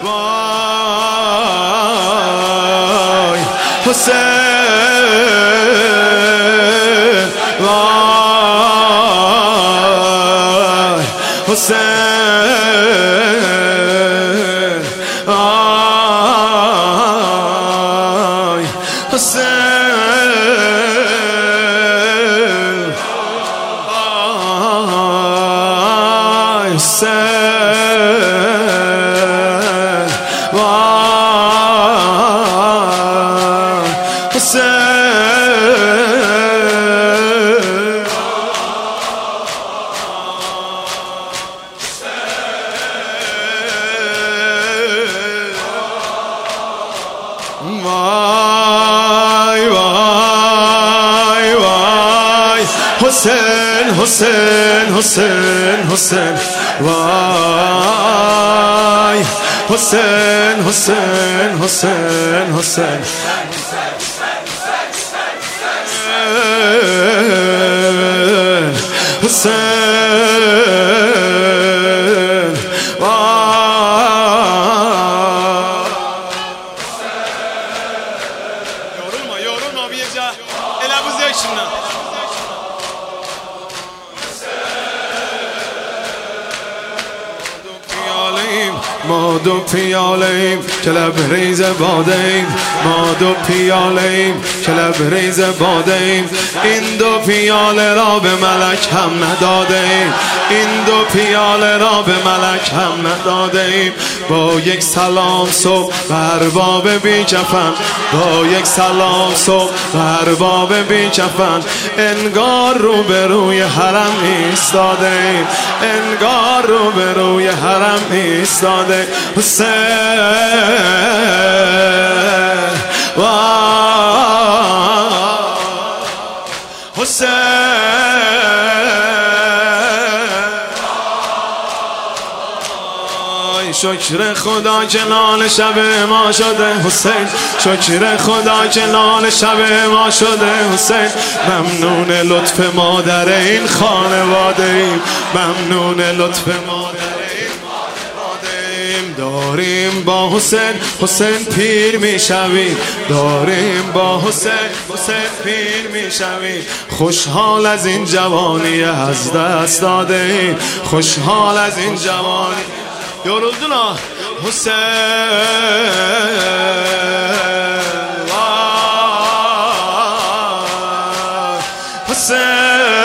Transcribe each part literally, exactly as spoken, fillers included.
وای حسین وای حسین وای حسین وای حسین وای حسین وای وای وای حسین حسین حسین حسین وای حسین حسین حسین حسین حسین yorulma yorulma bir gece ele bu zevkşinden ما دو پیالیم که لبریز بادیم ما دو پیالیم که لبریز بادیم این دو پیاله را به ملک هم ندادیم این دو پیاله را به ملک هم ندادیم با یک سلام صبح بر باب بی کفن با یک سلام صبح بر باب بی کفن انگار رو به روی حرم ایستادیم انگار رو به روی حرم ایستادیم حسین حسین شکر خدا که نال شب ما شده حسین شکر خدا که نال شب ما شده حسین ممنون لطف مادر این خانواده ایم ممنون لطف مادر داریم با حسین حسین پیر میشویم داریم با حسین حسین پیر میشویم خوشحال از این جوانی از دست داده ایم خوشحال از این جوانی yoruldun حسین حسین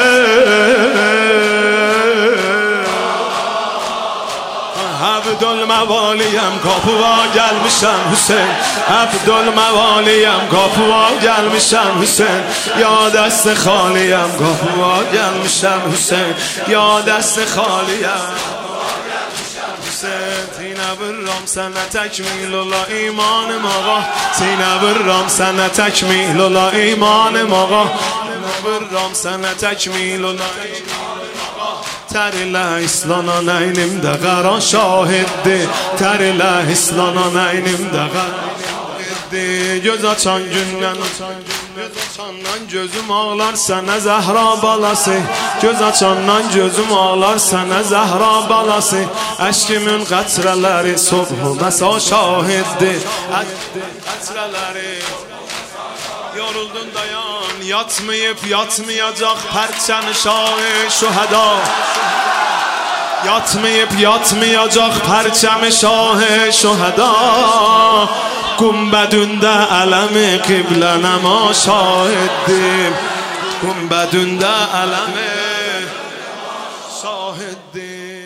عبدالموالیم کاپوا gelmişem حسین عبدالموالیم کاپوا gelmişem حسین یا دست خالیم کاپوا gelmişem حسین یا دست خالیم Sine vurram sana tekmil ola imanım ağa Sine vurram sana tekmil ola imanım ağa Sine vurram sana tekmil ola Ter ile islanan eynimde qaran şahiddi Ter ile islanan eynimde qaran şahiddi Göz açan gündən Göz açandan gözüm ağlar sənə Zəhra balası Göz açandan gözüm ağlar sənə Zəhra balası Əşkimin qətrələri Sobhu məsa şahiddir Qətrələri Yoruldun dayan Yatmayıp yatmayacaq Pərçəni şahı şühəda Yatmayıp yatmayacaq Pərçəmi şahı şühəda Gumbədündə ələmi qiblənəma şahiddim Gumbədündə ələmi şahiddim